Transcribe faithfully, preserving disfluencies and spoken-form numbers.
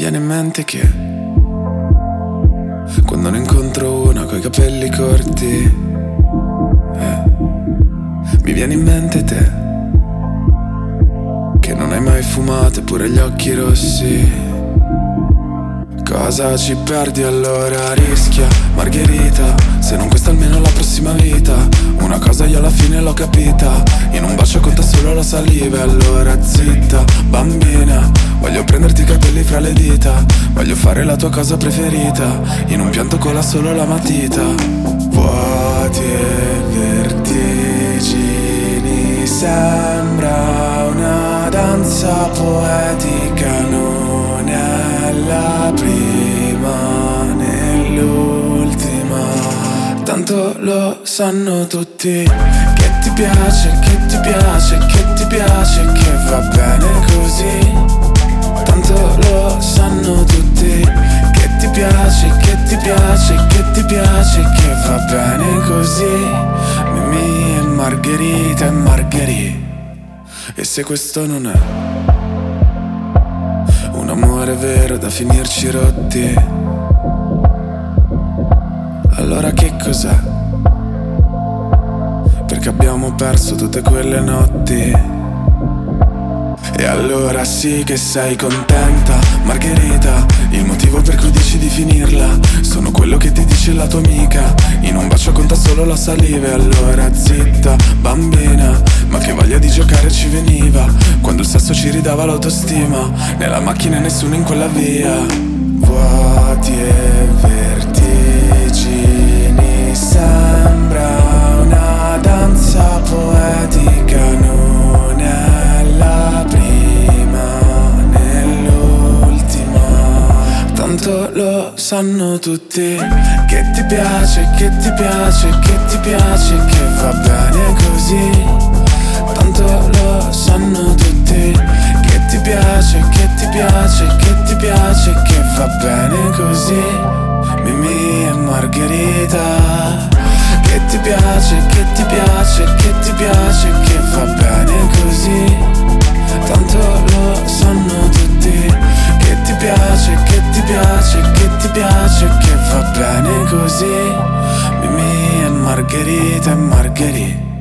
viene in mente che quando ne incontro una coi capelli corti, eh, mi viene in mente te, che non hai mai fumato eppure gli occhi rossi. Cosa ci perdi allora? Rischia, Margherita, se non questa almeno la prossima vita. Una cosa io alla fine l'ho capita, in un bacio conta solo la saliva. E allora zitta, bambina, voglio prenderti i capelli fra le dita, voglio fare la tua cosa preferita, in un pianto cola solo la matita. Vuoti e vertigini, sembra una danza poetica, non è la prima né l'ultima, tanto lo sanno tutti che ti piace, che ti piace, che ti piace, che va bene così. Tanto lo sanno tutti che ti piace, che ti piace, che ti piace, che va bene così. Mimì e Margherita e Margherita. E se questo non è un amore vero da finirci rotti, allora che cos'è? Perché abbiamo perso tutte quelle notti. E allora sì che sei contenta, Margherita, il motivo per cui dici di finirla sono quello che ti dice la tua amica, in un bacio conta solo la saliva. E allora zitta, bambina, ma che voglia di giocare ci veniva, quando il sesso ci ridava l'autostima, nella macchina e nessuno in quella via. Vuoti e vertigini, sembra una danza poetica, non è la prima né l'ultima, tanto lo sanno tutti che ti piace, che ti piace, che ti piace, che va bene così. Tanto lo sanno tutti che ti piace, che ti piace, che ti piace, che va bene così. Mimì e Margherita. Che ti piace, che ti piace, che ti piace, che va bene così. Tanto lo sanno tutti che ti piace, che ti piace, che ti piace, che va bene così. Mimì e Margherita e Margherita.